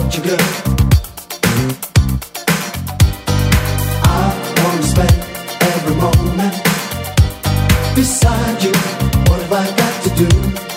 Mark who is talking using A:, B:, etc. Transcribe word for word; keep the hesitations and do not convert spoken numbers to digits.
A: want you, girl. I wanna spend every moment beside you. What have I got to do?